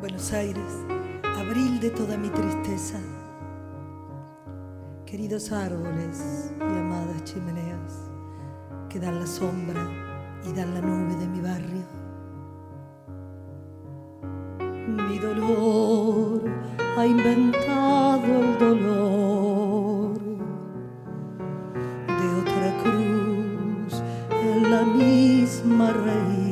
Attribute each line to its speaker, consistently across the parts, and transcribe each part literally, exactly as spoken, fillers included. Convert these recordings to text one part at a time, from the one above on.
Speaker 1: Buenos Aires, abril de toda mi tristeza. Queridos árboles y amadas chimeneas que dan la sombra y dan la nube de mi barrio. Mi dolor ha inventado el dolor de otra cruz en la misma raíz.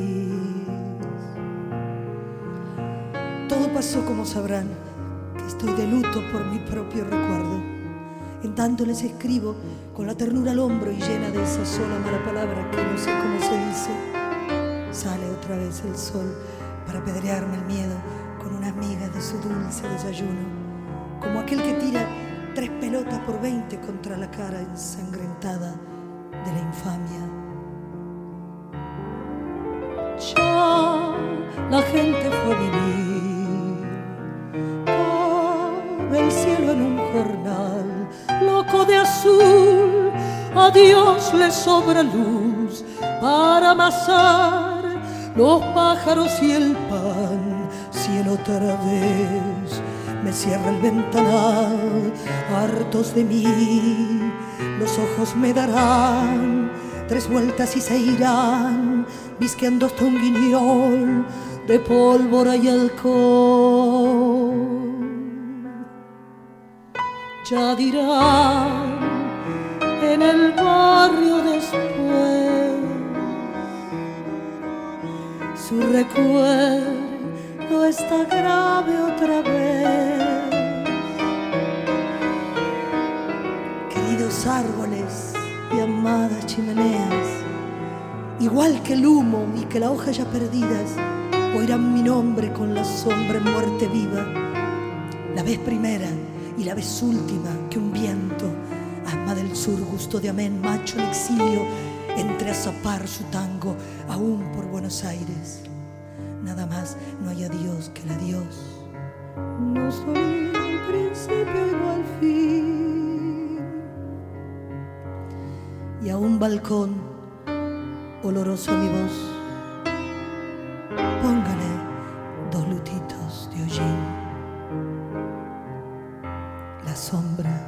Speaker 1: Todo pasó, como sabrán, que estoy de luto por mi propio recuerdo. En tanto les escribo con la ternura al hombro y llena de esa sola mala palabra que no sé cómo se dice. Sale otra vez el sol para apedrearme el miedo con unas migas de su dulce desayuno, como aquel que tira tres pelotas por veinte contra la cara ensangrentada de la infamia. Ya la gente fue a vivir, cabe el cielo en un jornal, loco de azul, a Dios le sobra luz para amasar los pájaros y el pan. Si en otra vez me cierra el ventanal, hartos de mí, los ojos me darán tres vueltas y se irán, visqueando hasta un guiñol de pólvora y alcohol. Ya dirán en el barrio después, su recuerdo está grave otra vez. Queridos árboles y amadas chimeneas, igual que el humo y que la hoja ya perdidas, oirán mi nombre con la sombra en muerte viva. La vez primera y la vez última que un viento, asma del sur, gusto de amén, macho en exilio, entre a zapar su tango aún por Buenos Aires. Nada más no hay adiós que el adiós. No soy al principio y no al fin. Y a un balcón oloroso a mi voz, póngale dos lutitos de hollín. La sombra